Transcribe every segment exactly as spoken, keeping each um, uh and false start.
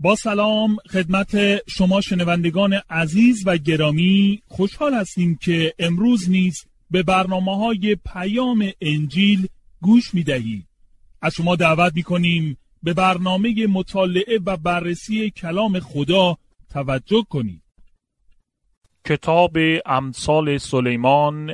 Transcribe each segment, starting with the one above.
با سلام خدمت شما شنوندگان عزیز و گرامی، خوشحال هستیم که امروز نیز به برنامه‌های پیام انجیل گوش می‌دهید. از شما دعوت می‌کنیم به برنامه مطالعه و بررسی کلام خدا توجه کنید. کتاب امثال سلیمان،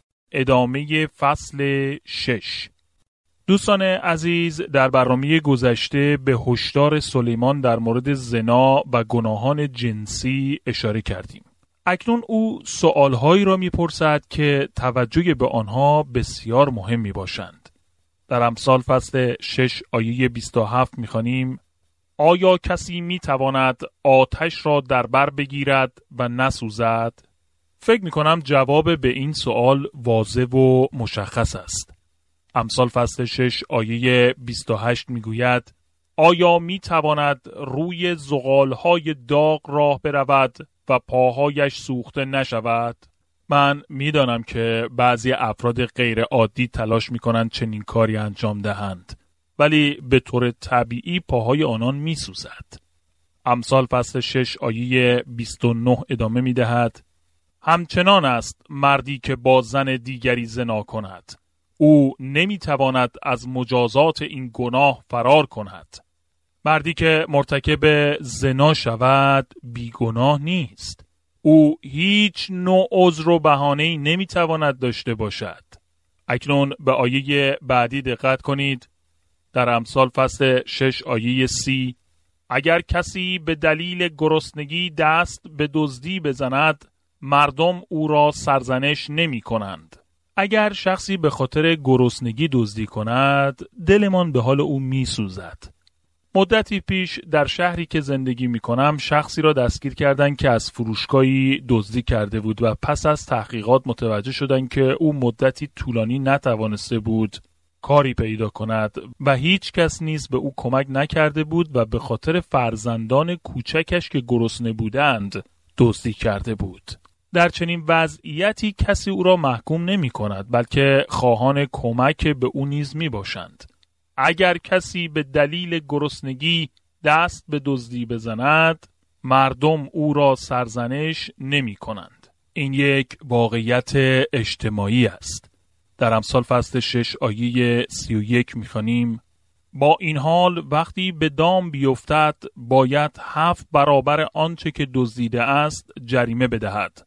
ادامه فصل شش. دوستان عزیز، در برنامه گذشته به هشدار سلیمان در مورد زنا و گناهان جنسی اشاره کردیم. اکنون او سوالهایی را میپرسد که توجه به آنها بسیار مهم میباشند. در امثال فصل شش آیه بیست و هفت میخوانیم: آیا کسی میتواند آتش را در بر بگیرد و نسوزد؟ فکر میکنم جواب به این سوال واضح و مشخص است. امثال فصل شش آیه بیست و هشت میگوید: آیا میتواند روی زغالهای داغ راه برود و پاهایش سوخته نشود؟ من میدانم که بعضی افراد غیر عادی تلاش میکنند چنین کاری انجام دهند، ولی به طور طبیعی پاهای آنان میسوزد. امثال فصل شش آیه بیست و نه ادامه میدهد: همچنان است مردی که با زن دیگری زنا کند، او نمیتواند از مجازات این گناه فرار کند. مردی که مرتکب زنا شود بیگناه نیست. او هیچ نوع عذر و بهانه‌ای نمیتواند داشته باشد. اکنون به آیه بعدی دقت کنید. در امثال فصل شش آیه سی: اگر کسی به دلیل گرسنگی دست به دزدی بزند، مردم او را سرزنش نمی کنند. اگر شخصی به خاطر گرسنگی دزدی کند، دلمان به حال او می سوزد. مدتی پیش در شهری که زندگی می کنم شخصی را دستگیر کردند که از فروشگاهی دزدی کرده بود و پس از تحقیقات متوجه شدند که او مدتی طولانی نتوانسته بود کاری پیدا کند و هیچ کس نیز به او کمک نکرده بود و به خاطر فرزندان کوچکش که گرسنه بودند دزدی کرده بود. در چنین وضعیتی کسی او را محکوم نمی کند، بلکه خواهان کمک به او نیز می باشند. اگر کسی به دلیل گرسنگی دست به دزدی بزند، مردم او را سرزنش نمی کنند. این یک واقعیت اجتماعی است. در امثال فصل شش آیه سی و یک می خوانیم: با این حال وقتی به دام بیفتد باید هفت برابر آنچه که دزدیده است جریمه بدهد،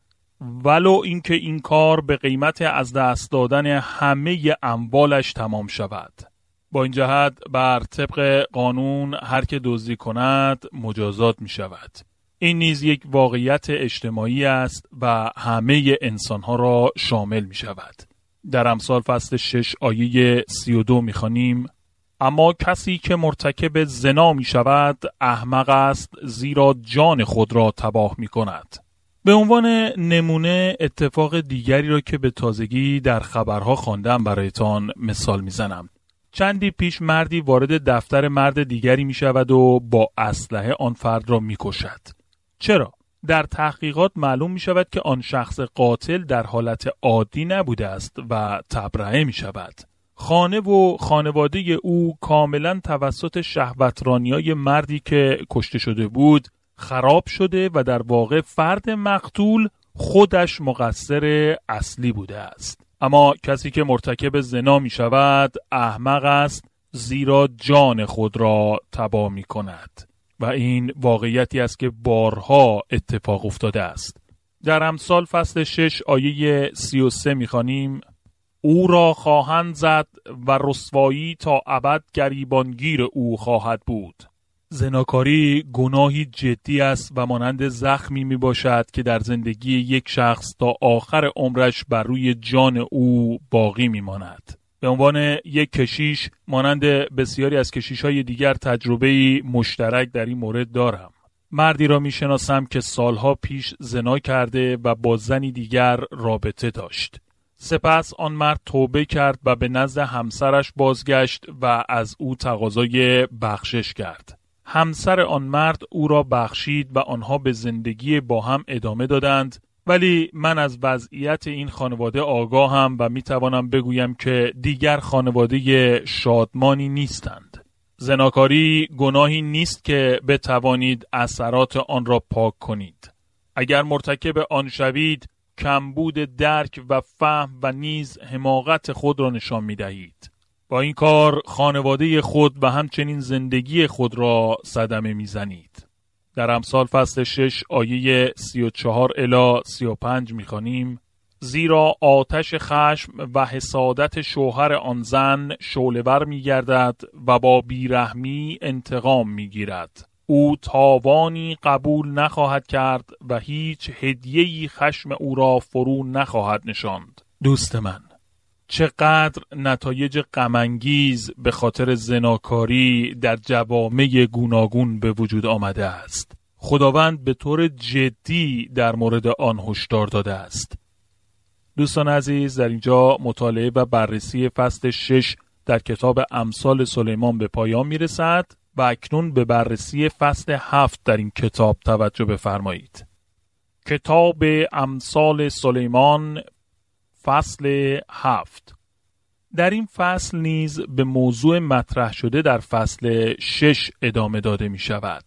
ولو اینکه این کار به قیمت از دست دادن همه اموالش تمام شود. با این جهت بر طبق قانون هر که دزدی کند مجازات می شود. این نیز یک واقعیت اجتماعی است و همه انسانها را شامل می شود. در امثال فصل شش آیه سی و دو می خوانیم: اما کسی که مرتکب زنا می شود احمق است، زیرا جان خود را تباه می کند. به عنوان نمونه اتفاق دیگری را که به تازگی در خبرها خواندم برایتان مثال می زنم. چندی پیش مردی وارد دفتر مرد دیگری می شود و با اسلحه آن فرد را می کشد. چرا؟ در تحقیقات معلوم می شود که آن شخص قاتل در حالت عادی نبوده است و تبرئه می شود. خانه و خانواده او کاملا توسط شهوترانی‌های مردی که کشته شده بود خراب شده و در واقع فرد مقتول خودش مقصر اصلی بوده است. اما کسی که مرتکب زنا می شود احمق است، زیرا جان خود را تباه می کند. و این واقعیتی است که بارها اتفاق افتاده است. در امثال فصل شش آیه سی و سه می خوانیم: او را خواهند زد و رسوایی تا ابد گریبانگیر او خواهد بود. زناکاری گناهی جدی است و مانند زخمی می باشد که در زندگی یک شخص تا آخر عمرش بر روی جان او باقی می ماند. به عنوان یک کشیش مانند بسیاری از کشیش‌های دیگر تجربه‌ای مشترک در این مورد دارم. مردی را می شناسم که سالها پیش زنا کرده و با زنی دیگر رابطه داشت. سپس آن مرد توبه کرد و به نزد همسرش بازگشت و از او تقاضای بخشش کرد. همسر آن مرد او را بخشید و آنها به زندگی با هم ادامه دادند، ولی من از وضعیت این خانواده آگاهم و می توانم بگویم که دیگر خانواده شادمانی نیستند. زناکاری گناهی نیست که بتوانید اثرات آن را پاک کنید. اگر مرتکب آن شوید، کمبود درک و فهم و نیز حماقت خود را نشان می دهید. با این کار خانواده خود و همچنین زندگی خود را صدمه می زنید. در امثال فصل شش آیه سی و چهار الی سی و پنج می خوانیم: زیرا آتش خشم و حسادت شوهر آن زن شعله‌ور می گردد و با بیرحمی انتقام می گیرد. او تاوانی قبول نخواهد کرد و هیچ هدیه‌ای خشم او را فرو نخواهد نشاند. دوست من، چقدر نتایج غم‌انگیز به خاطر زناکاری در جوامع گوناگون به وجود آمده است. خداوند به طور جدی در مورد آن هشدار داده است. دوستان عزیز، در اینجا مطالعه و بررسی فصل شش در کتاب امثال سلیمان به پایان میرسد و اکنون به بررسی فصل هفت در این کتاب توجه بفرمایید. کتاب امثال سلیمان فصل هفت. در این فصل نیز به موضوع مطرح شده در فصل شش ادامه داده می شود.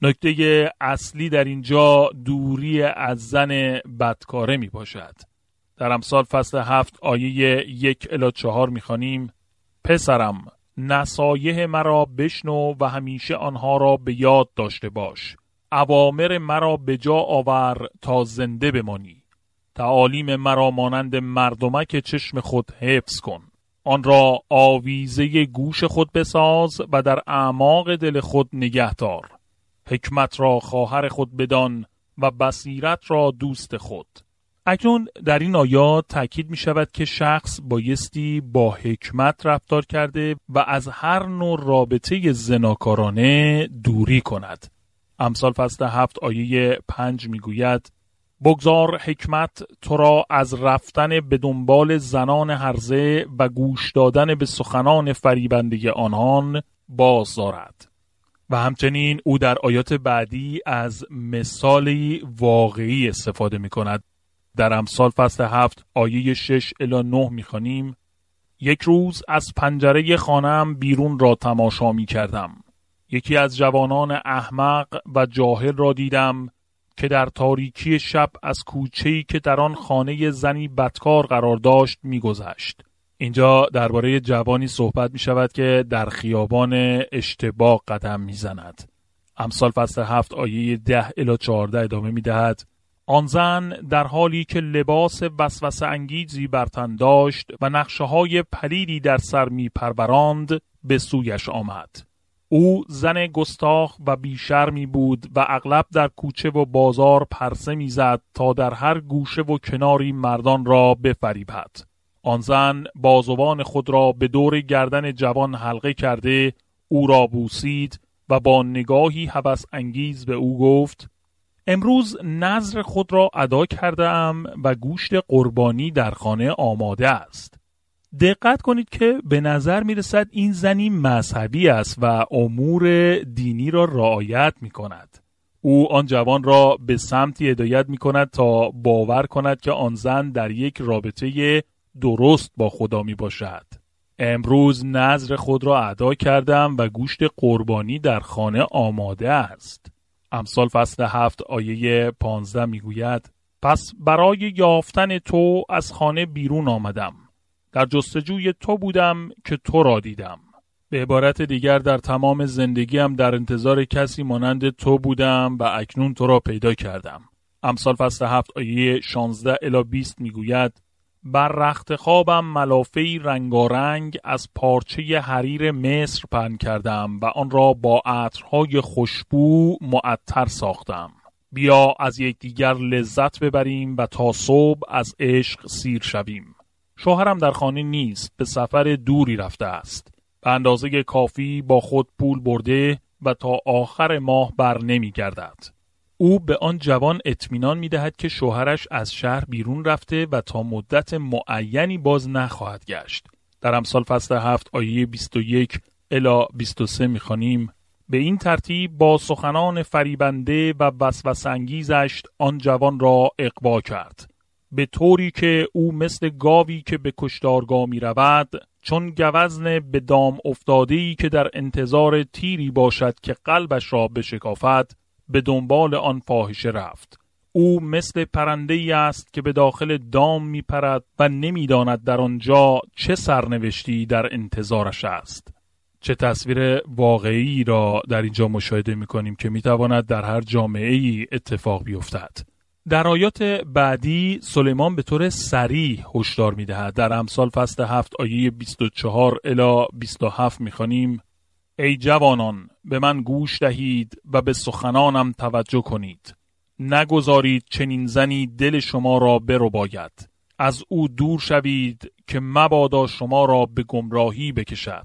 نکته اصلی در اینجا دوری از زن بدکاره می باشد. در امثال فصل هفت آیه یک الی چهار می خوانیم: پسرم، نصایح مرا بشنو و همیشه آنها را به یاد داشته باش. اوامر مرا به جا آور تا زنده بمانی. تعالیم مرا مانند مردمک چشم خود حفظ کن. آن را آویزه گوش خود بساز و در اعماق دل خود نگه دار. حکمت را خواهر خود بدان و بصیرت را دوست خود. اکنون در این آیات تأکید می شود که شخص بایستی با حکمت رفتار کرده و از هر نوع رابطه زناکارانه دوری کند. امثال فصل هفت آیه پنج می گوید: بگذار حکمت تو را از رفتن به دنبال زنان هرزه و گوش دادن به سخنان فریبنده آنان باز دارد. و همچنین او در آیات بعدی از مثالی واقعی استفاده می کند. در امثال فصل هفت آیه شش الی نه می خوانیم: یک روز از پنجره خانه‌ام بیرون را تماشا می کردم. یکی از جوانان احمق و جاهل را دیدم که در تاریکی شب از کوچه‌ای که در آن خانه زنی بدکار قرار داشت می‌گذشت. اینجا درباره جوانی صحبت می شود که در خیابان اشتباه قدم می زند. امثال فصل هفت آیه ده الی چهارده ادامه می دهد: آن زن در حالی که لباس وسوسه انگیزی بر تن داشت و نقشه‌های پلیدی در سر می پروراند به سویش آمد. او زن گستاخ و بیشرمی بود و اغلب در کوچه و بازار پرسه می زد تا در هر گوشه و کناری مردان را بفریبد. آن زن بازوان خود را به دور گردن جوان حلقه کرده او را بوسید و با نگاهی هوس انگیز به او گفت: امروز نذر خود را ادا کرده ام و گوشت قربانی در خانه آماده است. دقت کنید که به نظر می رسد این زنی مذهبی است و امور دینی را رعایت می کند. او آن جوان را به سمتی هدایت می کند تا باور کند که آن زن در یک رابطه درست با خدا می باشد. امروز نذر خود را ادا کردم و گوشت قربانی در خانه آماده است. امثال فصل هفت آیه پانزده می گوید: پس برای یافتن تو از خانه بیرون آمدم. در جستجوی تو بودم که تو را دیدم. به عبارت دیگر در تمام زندگیم در انتظار کسی مانند تو بودم و اکنون تو را پیدا کردم. امثال فصل هفت آیه شانزده الی بیست می گوید: بر رخت خوابم ملافه‌ای رنگارنگ از پارچه حریر مصر پهن کردم و آن را با عطرهای خوشبو معطر ساختم. بیا از یکدیگر لذت ببریم و تا صبح از عشق سیر شویم. شوهرم در خانه نیست، به سفر دوری رفته است. به اندازه کافی با خود پول برده و تا آخر ماه بر نمی گردد. او به آن جوان اطمینان می دهد که شوهرش از شهر بیرون رفته و تا مدت معینی باز نخواهد گشت. در امثال فصل هفت آیه بیست و یک الی بیست و سه می خوانیم: به این ترتیب با سخنان فریبنده و وسوسه انگیزش آن جوان را اغوا کرد. به طوری که او مثل گاوی که به کشتارگاه می رود، چون گوزن به دام افتاده‌ای که در انتظار تیری باشد که قلبش را بشکافد، به دنبال آن فاحشه رفت. او مثل پرنده‌ای است که به داخل دام می پرد و نمی داند در آنجا چه سرنوشتی در انتظارش است. چه تصویر واقعی را در اینجا مشاهده می کنیم که می تواند در هر جامعه‌ای اتفاق بیفتد. در آیات بعدی سلیمان به طور صریح هشدار می دهد. در امثال فصل هفت آیه بیست و چهار الی بیست و هفت می خوانیم: ای جوانان، به من گوش دهید و به سخنانم توجه کنید. نگذارید چنین زنی دل شما را برباید. از او دور شوید که مبادا شما را به گمراهی بکشد.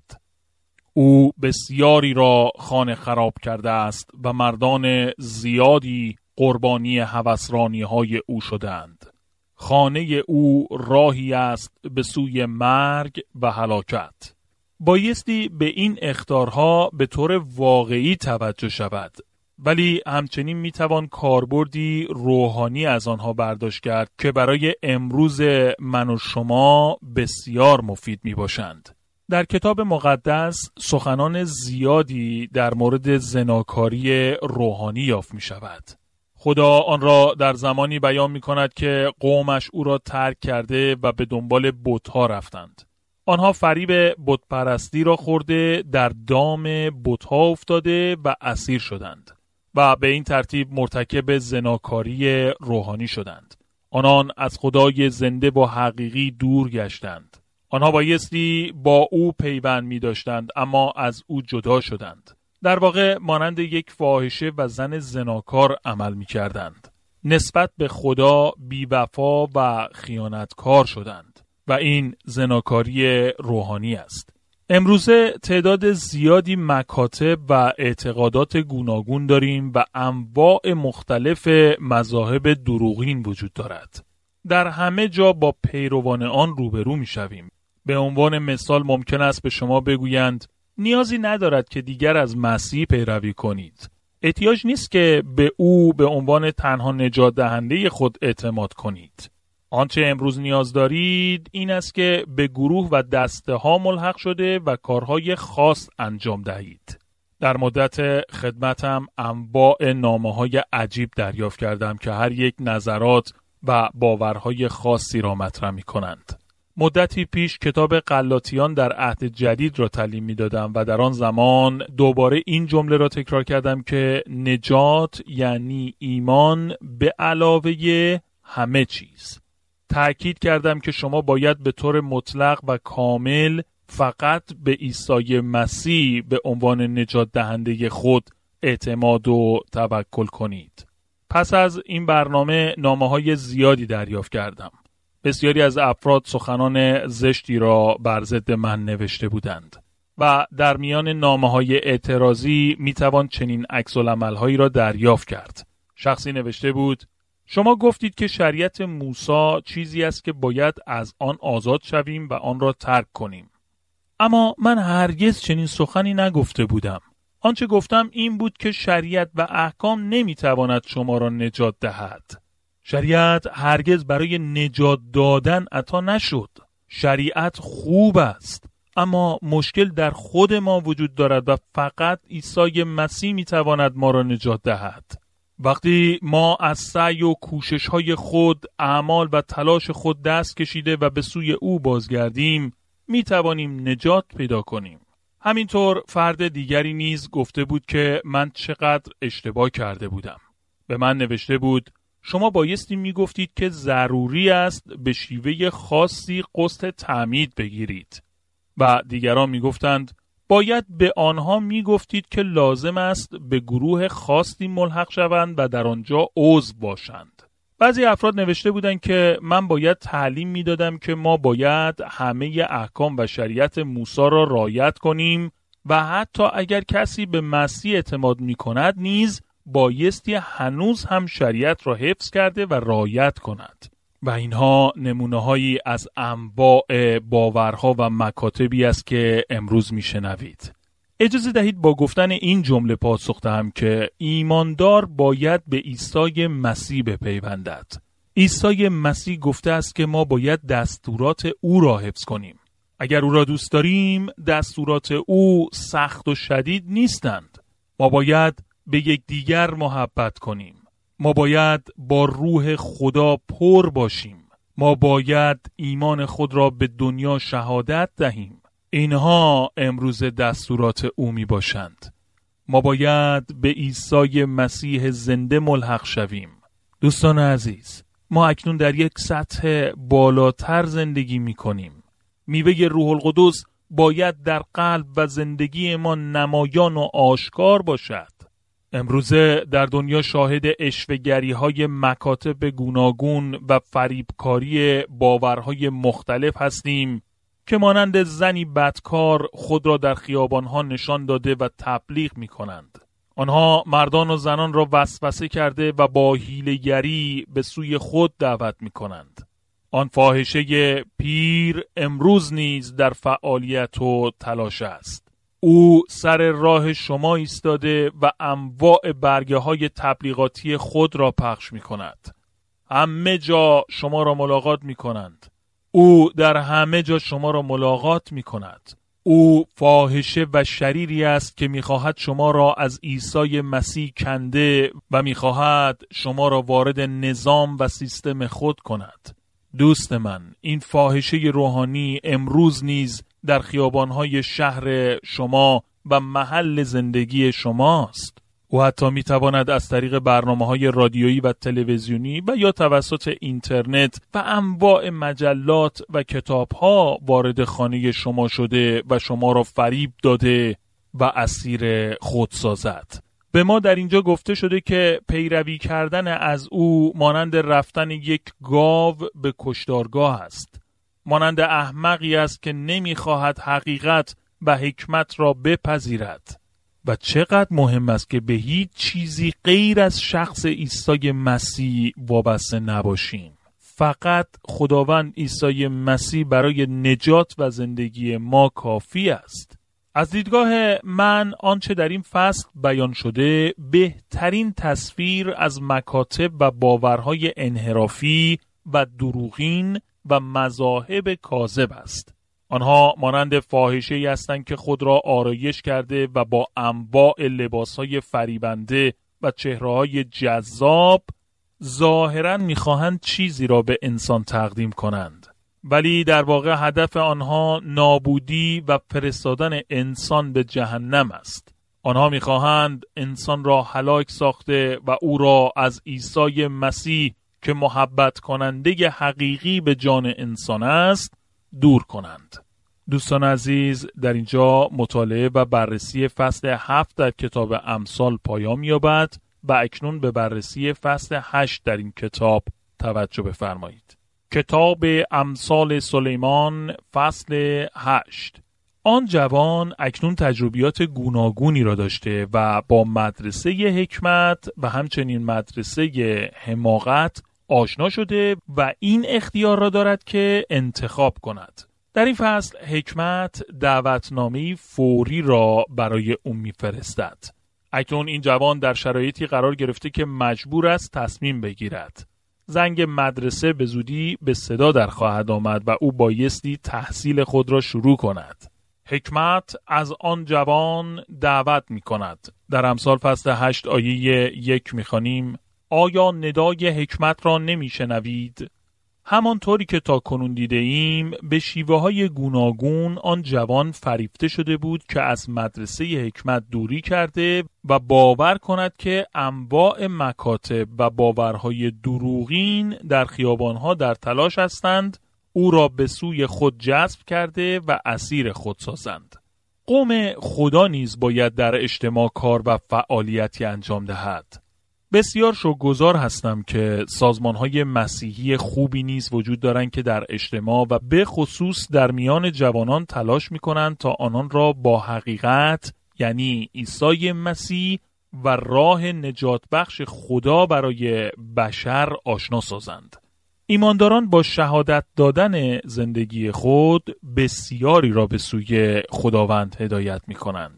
او بسیاری را خانه خراب کرده است و مردان زیادی قربانی هوسرانی‌های او شدند. خانه او راهی است به سوی مرگ و هلاکت. بایستی به این اخطارها به طور واقعی توجه شود، ولی همچنین میتوان کاربردی روحانی از آنها برداشت کرد که برای امروز من و شما بسیار مفید میباشند. در کتاب مقدس سخنان زیادی در مورد زناکاری روحانی یافت میشود. خدا آن را در زمانی بیان می کند که قومش او را ترک کرده و به دنبال بت‌ها رفتند. آنها فریب بتپرستی را خورده، در دام بت‌ها افتاده و اسیر شدند و به این ترتیب مرتکب زناکاری روحانی شدند. آنان از خدای زنده و حقیقی دور گشتند. آنها بایستی با او پیوند می داشتند، اما از او جدا شدند. در واقع مانند یک فاحشه و زن زناکار عمل می کردند. نسبت به خدا بی‌وفا و خیانتکار شدند و این زناکاری روحانی است. امروزه تعداد زیادی مکاتب و اعتقادات گوناگون داریم و انواع مختلف مذاهب دروغین وجود دارد. در همه جا با پیروان آن روبرو می شویم. به عنوان مثال ممکن است به شما بگویند نیازی ندارد که دیگر از مسیح پیروی کنید. احتیاج نیست که به او به عنوان تنها نجات دهنده خود اعتماد کنید. آنچه امروز نیاز دارید این است که به گروه و دسته ها ملحق شده و کارهای خاص انجام دهید. در مدت خدمتم انواع نامه‌های عجیب دریافت کردم که هر یک نظرات و باورهای خاصی را مطرح می‌کنند. مدتی پیش کتاب غلاطیان در عهد جدید را تعلیم می‌دادم و در آن زمان دوباره این جمله را تکرار کردم که نجات یعنی ایمان به علاوه همه چیز. تأکید کردم که شما باید به طور مطلق و کامل فقط به عیسی مسیح به عنوان نجات دهنده خود اعتماد و توکل کنید. پس از این برنامه نامه‌های زیادی دریافت کردم. بسیاری از افراد سخنان زشتی را بر ضد من نوشته بودند و در میان نامه‌های اعتراضی میتوان چنین عکس‌العمل‌هایی را دریافت کرد. شخصی نوشته بود: شما گفتید که شریعت موسی چیزی است که باید از آن آزاد شویم و آن را ترک کنیم. اما من هرگز چنین سخنی نگفته بودم. آنچه گفتم این بود که شریعت و احکام نمیتواند شما را نجات دهد. شریعت هرگز برای نجات دادن عطا نشد. شریعت خوب است، اما مشکل در خود ما وجود دارد و فقط عیسی مسیح میتواند ما را نجات دهد. وقتی ما از سعی و کوشش‌های خود، اعمال و تلاش خود دست کشیده و به سوی او بازگردیم، میتوانیم نجات پیدا کنیم. همینطور فرد دیگری نیز گفته بود که من چقدر اشتباه کرده بودم. به من نوشته بود: شما بایستی میگفتید که ضروری است به شیوه خاصی قسط تعمید بگیرید و دیگران میگفتند باید به آنها میگفتید که لازم است به گروه خاصی ملحق شوند و در آنجا عضو باشند. بعضی افراد نوشته بودند که من باید تعلیم میدادم که ما باید همه احکام و شریعت موسی را رعایت کنیم و حتی اگر کسی به مسیح اعتماد میکند نیز بایستی هنوز هم شریعت را حفظ کرده و رعایت کند. و اینها نمونه‌هایی از انواع باورها و مکاتبی است که امروز میشنوید. اجازه دهید با گفتن این جمله پاسخ دهم که ایماندار باید به عیسی مسیح بپیوندد. عیسی مسیح گفته است که ما باید دستورات او را حفظ کنیم. اگر او را دوست داریم، دستورات او سخت و شدید نیستند. ما باید به یکدیگر محبت کنیم. ما باید با روح خدا پر باشیم. ما باید ایمان خود را به دنیا شهادت دهیم. اینها امروز دستورات او می باشند. ما باید به عیسی مسیح زنده ملحق شویم. دوستان عزیز، ما اکنون در یک سطح بالاتر زندگی می کنیم. میوه روح القدس باید در قلب و زندگی ما نمایان و آشکار باشد. امروزه در دنیا شاهد اشوه‌گری های مکاتب گوناگون و فریبکاری باورهای مختلف هستیم که مانند زنی بدکار خود را در خیابانها نشان داده و تبلیغ می کنند. آنها مردان و زنان را وسوسه کرده و با حیله‌گری به سوی خود دعوت می کنند. آن فاحشه پیر امروز نیز در فعالیت و تلاش است. او سر راه شما ایستاده و انواع برگه های تبلیغاتی خود را پخش می کند. همه جا شما را ملاقات می کنند. او در همه جا شما را ملاقات می کند. او فاحشه و شریری است که می خواهد شما را از عیسی مسیح کنده و می خواهد شما را وارد نظام و سیستم خود کند. دوست من، این فاحشه روحانی امروز نیز در خیابانهای شهر شما و محل زندگی شماست. او حتی میتواند از طریق برنامه‌های رادیویی و تلویزیونی و یا توسط اینترنت و انواع مجلات و کتاب‌ها وارد خانه شما شده و شما را فریب داده و اسیر خود سازد. به ما در اینجا گفته شده که پیروی کردن از او مانند رفتن یک گاو به کشتارگاه است. مانند احمقی است که نمیخواهد حقیقت و حکمت را بپذیرد. و چقدر مهم است که به هیچ چیزی غیر از شخص عیسی مسیح وابسته نباشیم. فقط خداوند عیسی مسیح برای نجات و زندگی ما کافی است. از دیدگاه من آنچه در این فصل بیان شده بهترین تصویر از مکاتب و باورهای انحرافی و دروغین و مذاهب کاذب است. آنها مانند فاحشه‌ای هستند که خود را آرایش کرده و با انواع لباسهای فریبنده و چهره‌های جذاب ظاهراً می‌خواهند چیزی را به انسان تقدیم کنند، ولی در واقع هدف آنها نابودی و فرستادن انسان به جهنم است. آنها می‌خواهند انسان را هلاک ساخته و او را از عیسی مسیح که محبت کننده حقیقی به جان انسان است دور کنند. دوستان عزیز، در اینجا مطالعه و بررسی فصل هفت در کتاب امثال پایان یابد و اکنون به بررسی فصل هشت در این کتاب توجه بفرمایید. کتاب امثال سلیمان فصل هشت. آن جوان اکنون تجربیات گوناگونی را داشته و با مدرسه حکمت و همچنین مدرسه حماقت آشنا شده و این اختیار را دارد که انتخاب کند. در این فصل حکمت دعوتنامه‌ای فوری را برای او می‌فرستد. اکنون این جوان در شرایطی قرار گرفته که مجبور است تصمیم بگیرد. زنگ مدرسه به زودی به صدا در خواهد آمد و او بایستی تحصیل خود را شروع کند. حکمت از آن جوان دعوت می کند. در امثال فصل هشت آیه یک می خوانیم: آیا ندای حکمت را نمی شنوید؟ همانطوری که تا کنون دیده ایم به شیوه های گوناگون آن جوان فریفته شده بود که از مدرسه حکمت دوری کرده و باور کند که انواع مکاتب و باورهای دروغین در خیابانها در تلاش هستند او را به سوی خود جذب کرده و اسیر خود سازند. قوم خدا نیز باید در اجتماع کار و فعالیتی انجام دهد. بسیار شکرگزار هستم که سازمان‌های مسیحی خوبی نیز وجود دارند که در اجتماع و به خصوص در میان جوانان تلاش می‌کنند تا آنان را با حقیقت یعنی عیسی مسیح و راه نجات بخش خدا برای بشر آشنا سازند. ایمانداران با شهادت دادن زندگی خود بسیاری را به سوی خداوند هدایت می‌کنند.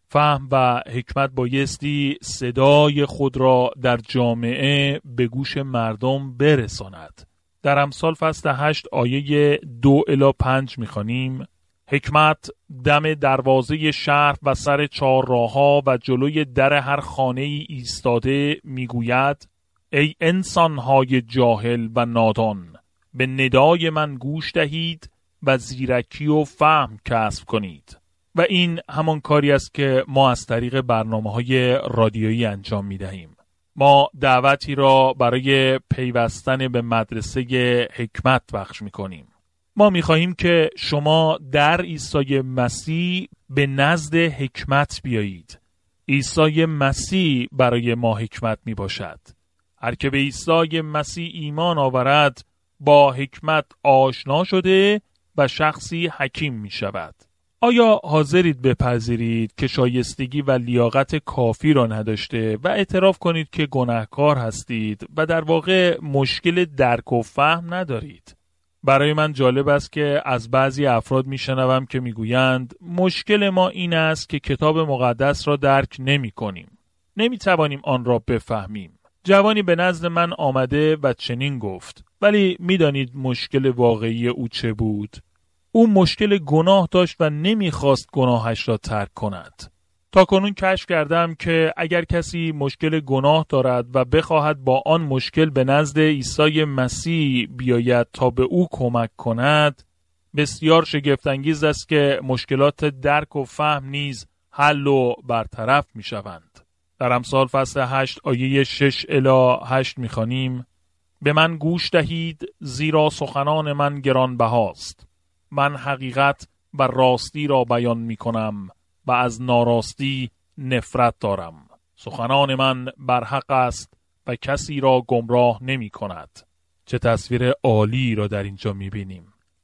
فهم و حکمت بایستی صدای خود را در جامعه به گوش مردم برساند. در امثال فصل هشت آیه دو الی پنج می‌خوانیم: حکمت دم دروازه شهر و سر چهارراه‌ها و جلوی در هر خانه ای ایستاده میگوید: ای انسان‌های جاهل و نادان، به ندای من گوش دهید و زیرکی و فهم کسب کنید. و این همان کاری است که ما از طریق برنامه‌های رادیویی انجام می‌دهیم. ما دعوتی را برای پیوستن به مدرسه حکمت بخش می‌کنیم. ما می‌خواهیم که شما در عیسی مسیح به نزد حکمت بیایید. عیسی مسیح برای ما حکمت میباشد. هر که به عیسی مسیح ایمان آورد با حکمت آشنا شده و شخصی حکیم میشود. آیا حاضرید بپذیرید که شایستگی و لیاقت کافی را نداشته و اعتراف کنید که گناهکار هستید و در واقع مشکل درک و فهم ندارید؟ برای من جالب است که از بعضی افراد میشنوم که میگویند مشکل ما این است که کتاب مقدس را درک نمی کنیم. نمی توانیم آن را بفهمیم. جوانی به نزد من آمده و چنین گفت، ولی میدانید مشکل واقعی او چه بود؟ او مشکل گناه داشت و نمیخواست گناهش را ترک کند. تا کنون کشف کردم که اگر کسی مشکل گناه دارد و بخواهد با آن مشکل به نزد عیسی مسیح بیاید تا به او کمک کند، بسیار شگفت‌انگیز است که مشکلات درک و فهم نیز حل و برطرف می شوند. در امثال فصل هشت آیه شش الی هشت می خوانیم: به من گوش دهید زیرا سخنان من گرانبهاست. من حقیقت و راستی را بیان می کنم و از ناراستی نفرت دارم. سخنان من برحق است و کسی را گمراه نمی کند. چه تصویر عالی را در اینجا می بینیم.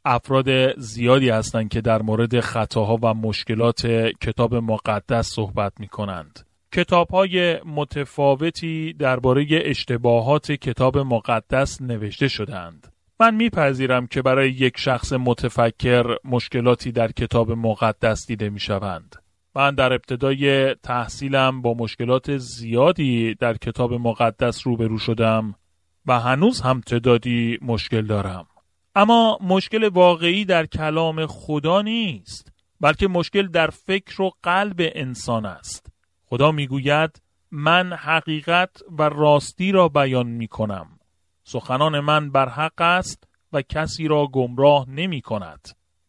افراد زیادی هستند که در مورد خطاها و مشکلات کتاب مقدس صحبت می کنند. کتاب‌های متفاوتی درباره اشتباهات کتاب مقدس نوشته شدند. من میپذیرم که برای یک شخص متفکر مشکلاتی در کتاب مقدس دیده میشوند. من در ابتدای تحصیلم با مشکلات زیادی در کتاب مقدس روبرو شدم و هنوز هم تعدادی مشکل دارم. اما مشکل واقعی در کلام خدا نیست، بلکه مشکل در فکر و قلب انسان است. خدا میگوید من حقیقت و راستی را بیان میکنم. سخنان من برحق است و کسی را گمراه نمی کند.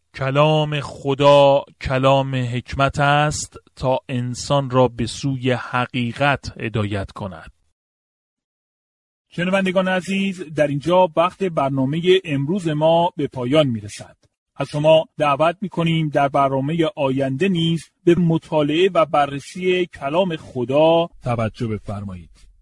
کلام خدا کلام حکمت است تا انسان را به سوی حقیقت هدایت کند. شنوندگان عزیز، در اینجا وقت برنامه امروز ما به پایان می رسد. از شما دعوت می کنیم در برنامه آینده نیز به مطالعه و بررسی کلام خدا توجه بفرمایید.